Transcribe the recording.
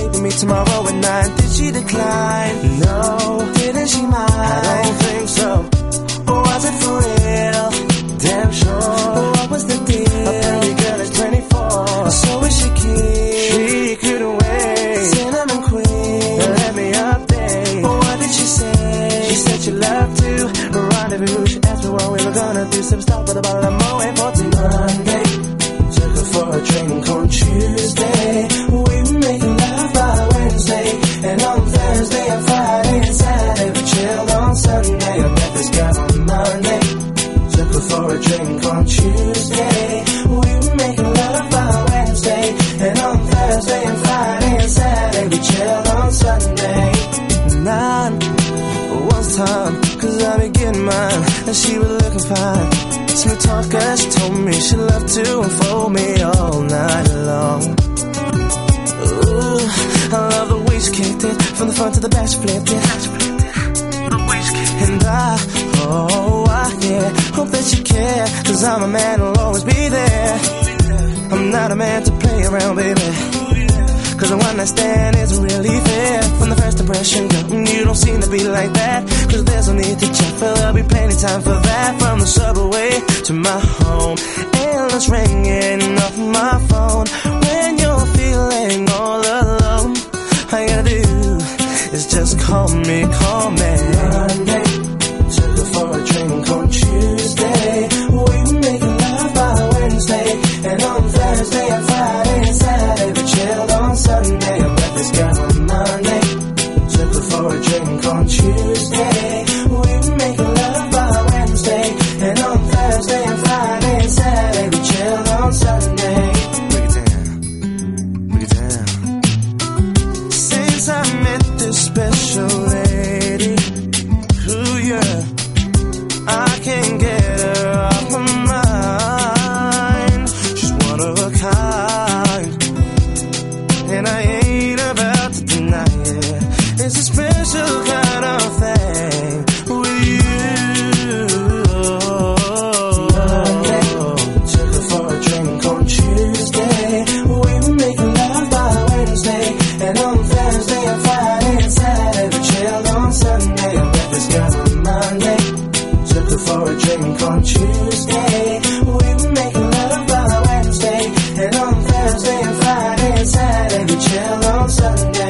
meet with me tomorrow at 9. Did she decline? No. Didn't she mind? I don't think so. Or was it for real? Damn sure. What was the deal? A pretty girl is 24. So is she cute? She couldn't wait. Cinnamon queen, let me update. What did she say? She said she loved to rendezvous. She asked me what we were gonna do. Some stop with a bottle of Moet for Monday. Took her for a drink on Tuesday. We were making love by Wednesday. And on Thursday and Friday and Saturday we chilled on Sunday. I met this girl on Monday. Took her for a drink on Tuesday. We were making love by Wednesday. And on Thursday and Friday and Saturday we chilled on Sunday. 9 was time, cause I be getting mine. And she was looking fine. Smooth talker, she told me she loved to unfold me all night long. Ooh, I love the way she kicked it. From the front to the back she flipped it. And I hope that you care. Cause I'm a man who'll always be there. I'm not a man to play around, baby. Cause a one night stand isn't really fair. From the first impression, girl, you don't seem to be like that. Cause there's no need to check, but there'll be plenty time for that. From the subway to my home, endless ringing off my phone. When you're feeling all alone, all you gotta do is just call me. Monday, took her for a drink on Tuesday. We were making love by Wednesday. And on Thursday and Friday and Saturday we chilled on Sunday. I met this girl on Monday. Took her for a drink on Tuesday. We were making love by Wednesday. And on Thursday and Friday and Saturday we chilled on Sunday. Break it down. Since I met this special lady, ooh yeah, I can't get her off my mind. She's one of a kind, and I ain't about to deny it. It's a special kind of thing with you. Monday, took her for a drink on Tuesday. We were making love by Wednesday. And on Thursday and Friday and Saturday we chilled on Sunday. I met this girl on Monday. Took her for a drink on Tuesday. We were making love by Wednesday. And on Thursday and Friday and Saturday we chilled on Sunday.